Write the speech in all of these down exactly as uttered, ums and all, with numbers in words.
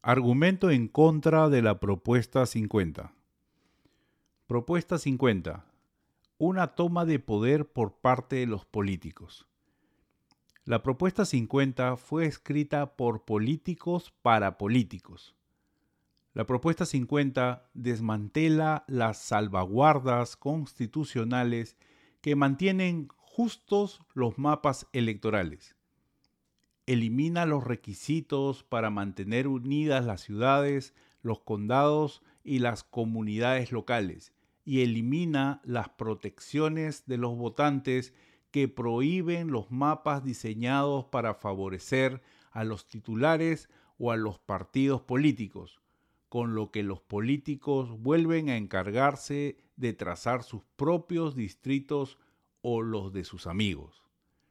Argumento en contra de la propuesta cincuenta. Propuesta cincuenta. Una toma de poder por parte de los políticos. La propuesta cincuenta fue escrita por políticos para políticos. La propuesta cincuenta desmantela las salvaguardas constitucionales que mantienen justos los mapas electorales. Elimina los requisitos para mantener unidas las ciudades, los condados y las comunidades locales, y elimina las protecciones de los votantes que prohíben los mapas diseñados para favorecer a los titulares o a los partidos políticos, con lo que los políticos vuelven a encargarse de trazar sus propios distritos o los de sus amigos.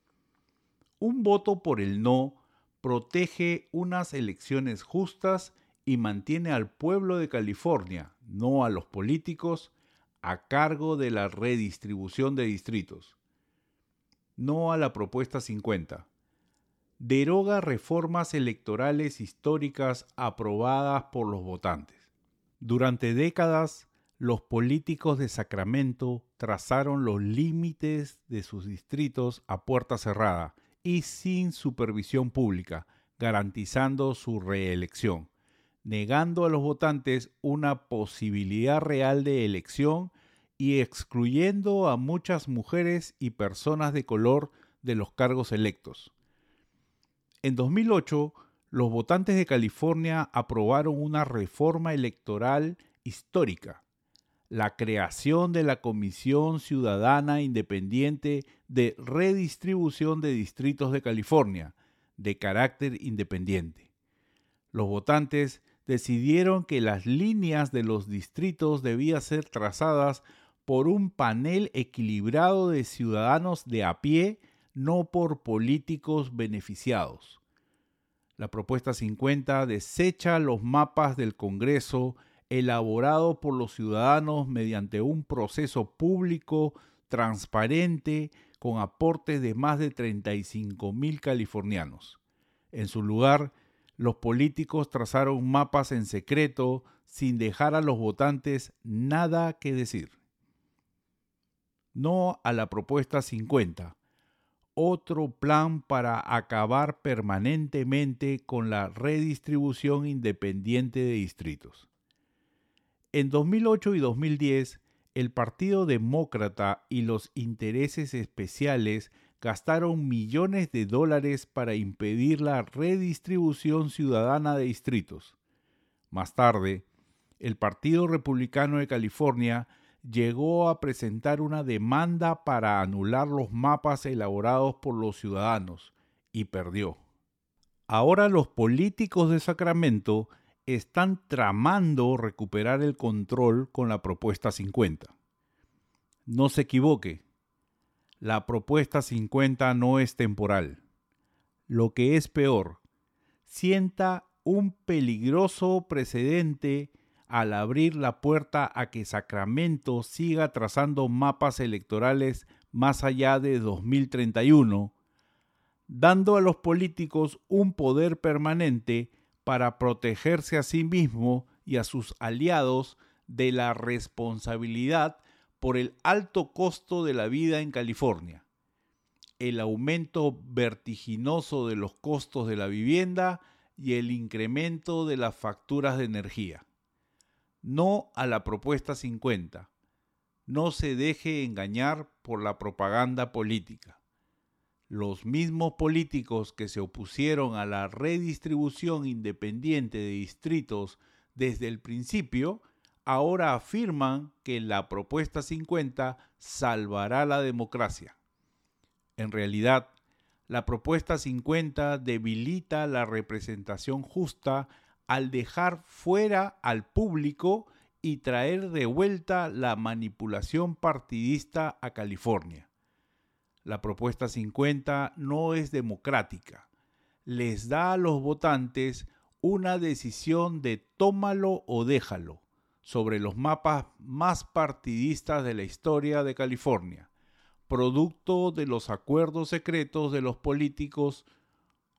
Un voto por el no protege unas elecciones justas y mantiene al pueblo de California, no a los políticos, a cargo de la redistribución de distritos. No a la propuesta cincuenta. Deroga reformas electorales históricas aprobadas por los votantes. Durante décadas, los políticos de Sacramento trazaron los límites de sus distritos a puerta cerrada y sin supervisión pública, garantizando su reelección, negando a los votantes una posibilidad real de elección y excluyendo a muchas mujeres y personas de color de los cargos electos. En dos mil ocho, los votantes de California aprobaron una reforma electoral histórica: la creación de la Comisión Ciudadana Independiente de Redistribución de Distritos de California, de carácter independiente. Los votantes decidieron que las líneas de los distritos debían ser trazadas por un panel equilibrado de ciudadanos de a pie, no por políticos beneficiados. La propuesta cincuenta desecha los mapas del Congreso elaborado por los ciudadanos mediante un proceso público, transparente, con aportes de más de treinta y cinco mil californianos. En su lugar, los políticos trazaron mapas en secreto, sin dejar a los votantes nada que decir. No a la propuesta cincuenta. Otro plan para acabar permanentemente con la redistribución independiente de distritos. En dos mil ocho y dos mil diez, el Partido Demócrata y los intereses especiales gastaron millones de dólares para impedir la redistribución ciudadana de distritos. Más tarde, el Partido Republicano de California llegó a presentar una demanda para anular los mapas elaborados por los ciudadanos y perdió. Ahora los políticos de Sacramento están tramando recuperar el control con la propuesta cincuenta. No se equivoque, la propuesta cincuenta no es temporal. Lo que es peor, sienta un peligroso precedente al abrir la puerta a que Sacramento siga trazando mapas electorales más allá de dos mil treinta y uno, dando a los políticos un poder permanente para protegerse a sí mismo y a sus aliados de la responsabilidad por el alto costo de la vida en California, el aumento vertiginoso de los costos de la vivienda y el incremento de las facturas de energía. No a la propuesta cincuenta. No se deje engañar por la propaganda política. Los mismos políticos que se opusieron a la redistribución independiente de distritos desde el principio, ahora afirman que la propuesta cincuenta salvará la democracia. En realidad, la propuesta cincuenta debilita la representación justa al dejar fuera al público y traer de vuelta la manipulación partidista a California. La propuesta cincuenta no es democrática. Les da a los votantes una decisión de tómalo o déjalo sobre los mapas más partidistas de la historia de California, producto de los acuerdos secretos de los políticos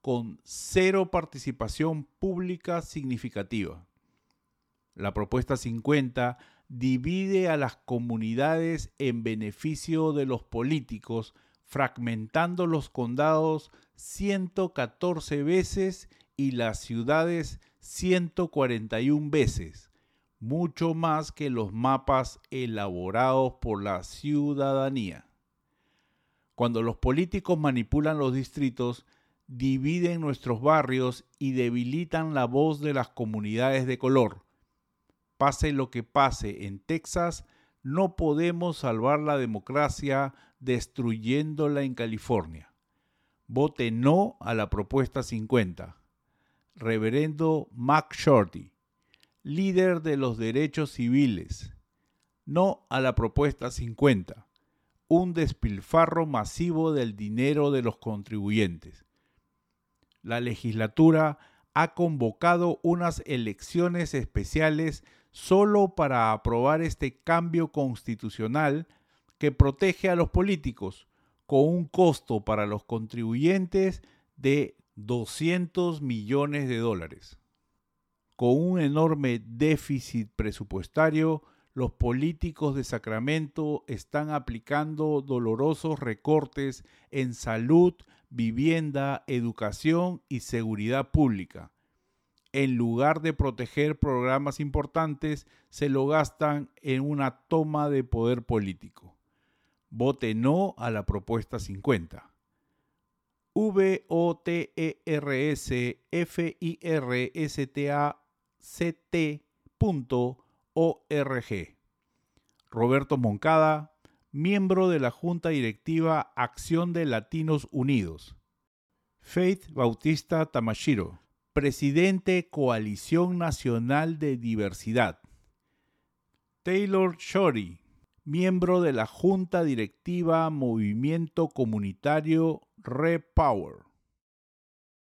con cero participación pública significativa. La propuesta cincuenta divide a las comunidades en beneficio de los políticos, fragmentando los condados ciento catorce veces y las ciudades ciento cuarenta y una veces, mucho más que los mapas elaborados por la ciudadanía. Cuando los políticos manipulan los distritos, dividen nuestros barrios y debilitan la voz de las comunidades de color. Pase lo que pase en Texas, no podemos salvar la democracia destruyéndola en California. Vote no a la propuesta cincuenta. Reverendo Mac Shorty, líder de los derechos civiles. No a la propuesta cincuenta. Un despilfarro masivo del dinero de los contribuyentes. La legislatura ha convocado unas elecciones especiales solo para aprobar este cambio constitucional que protege a los políticos con un costo para los contribuyentes de doscientos millones de dólares. Con un enorme déficit presupuestario, los políticos de Sacramento están aplicando dolorosos recortes en salud, vivienda, educación y seguridad pública. En lugar de proteger programas importantes, se lo gastan en una toma de poder político. Vote no a la propuesta cincuenta. V O T E R S F I R S T A C T punto org. Roberto Moncada, miembro de la Junta Directiva Acción de Latinos Unidos. Faith Bautista Tamashiro, presidente Coalición Nacional de Diversidad. Taylor Shorty, miembro de la Junta Directiva Movimiento Comunitario Repower.